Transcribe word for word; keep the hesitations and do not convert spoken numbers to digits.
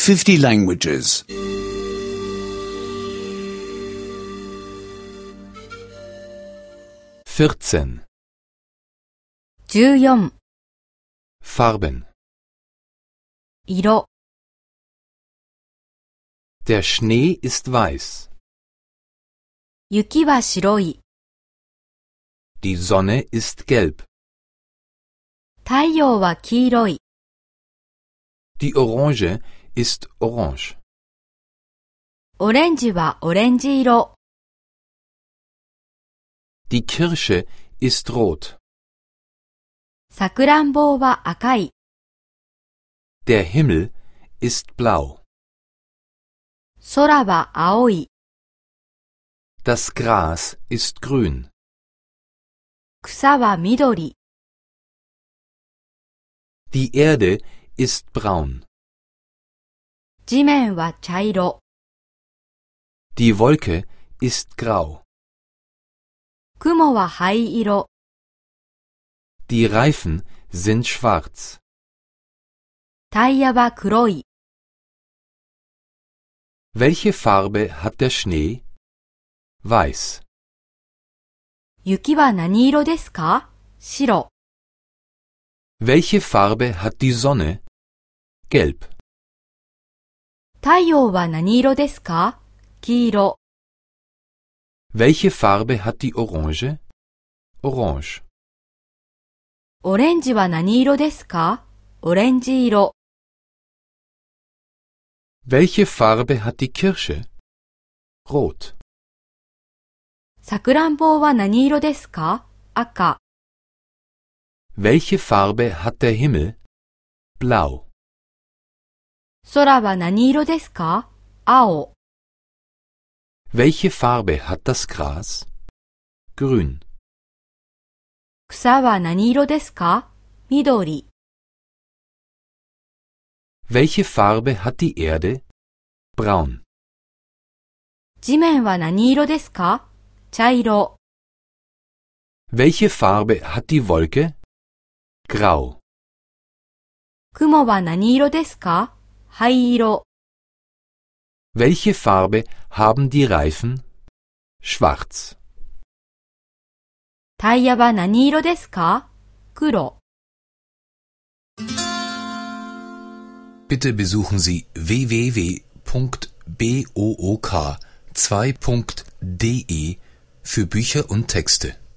fifty languages. vierzehn. じゅうよん Farben. 色 Der Schnee ist weiß. 雪は白い Die Sonne ist gelb. 太陽は黄色い Die Orange ist orange. オレンジはオレンジ色 Die Kirsche ist rot. さくらんぼは赤い Der Himmel ist blau. 空は青い Das Gras ist grün. 草は緑 Die Erde ist braun. 地面は茶色 Die Wolke ist grau. 雲は灰色 Die Reifen sind schwarz. タイヤは黒い Welche Farbe hat der Schnee? Weiß. 雪は何色ですか白 Welche Farbe hat die Sonne? Gelb. 太陽は何色ですか黄色 Welche Farbe hat die Orange? Orange. オレンジは何色ですかオレンジ色 Welche Farbe hat die Kirsche? Rot. さくらんぼは何色ですか赤 Welche Farbe hat der Himmel? Blau. 空は何色ですか青 Welche Farbe hat das Gras? Grün. 草は何色ですか緑 Welche Farbe hat die Erde? Braun. 地面は何色ですか茶色 Welche Farbe hat die Wolke? Grau. 雲は何色ですか灰色 Welche Farbe haben die Reifen? Schwarz. タイヤは何色ですか黒 Bitte besuchen Sie w w w punkt book zwei punkt de für Bücher und Texte.